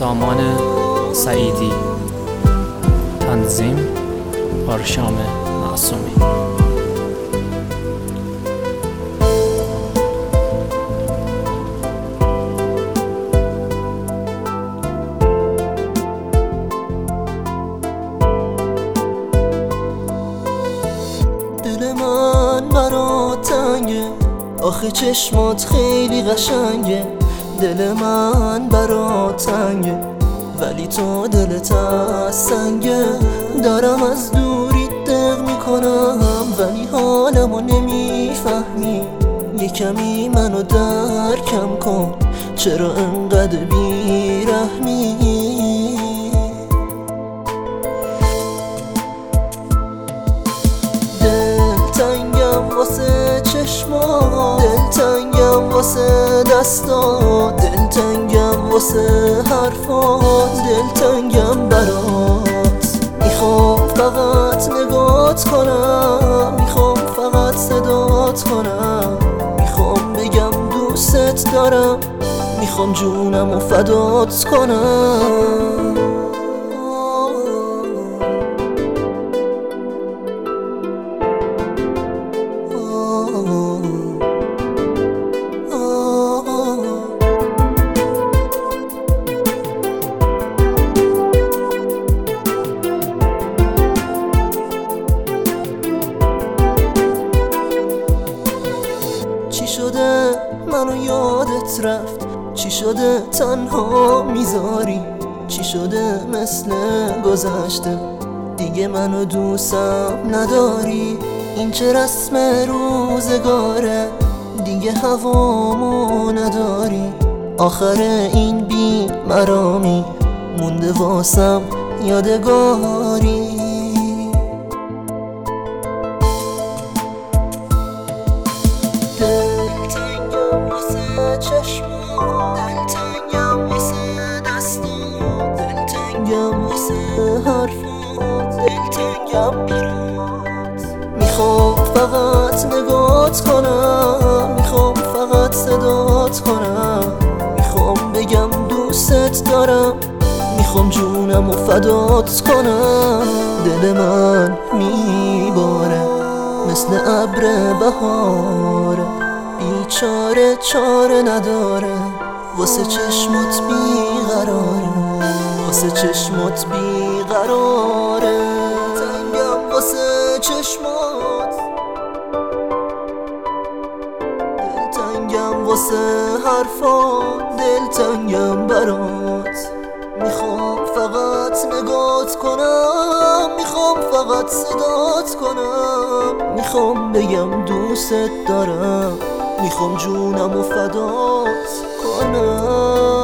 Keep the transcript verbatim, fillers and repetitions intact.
سامان سعیدی، تنظیم آرشام معصومی. دل من برات تنگه، آخه چشمات خیلی قشنگه. دل من برات تنگه ولی تو دلت از سنگه. دارم از دوری دق میکنم ولی حالمو نمیفهمی. یه کمی منو درکم کن، چرا انقدر بیرحمی؟ دلتنگم واسه چشمات، دلتنگم واسه دستات، دلتنگم واسه حرفات، دلتنگم برات. میخوام فقط نگات کنم، میخوام فقط صدات کنم، میخوام بگم دوست دارم، میخوام جونم و فدات کنم. چی شده منو یادت رفت؟ چی شده تنها میذاری؟ چی شده مثل گذشته دیگه منو دوستم نداری؟ این چه رسم روزگاره دیگه هوامو نداری؟ آخر این بی مرامی مونده واسم یادگاری. دلتنگم واسه چشمات، دلتنگم واسه دستات، دلتنگم واسه حرفات، دلتنگم برات. میخوام فقط نگات کنم، میخوام فقط صدات کنم، میخوام بگم دوست دارم، میخوام جونم و فدات کنم. دل من میباره مثل ابر بهاره، بیچاره چاره نداره، واسه چشمات بیقراره، واسه چشمات بیقراره. تنگم واسه چشمات، دلتنگم واسه حرفات، دلتنگم برات. میخوام فقط نگات کنم، میخوام فقط صدات کنم، میخوام بگم دوست دارم، میخوام جونم و فدات کنم.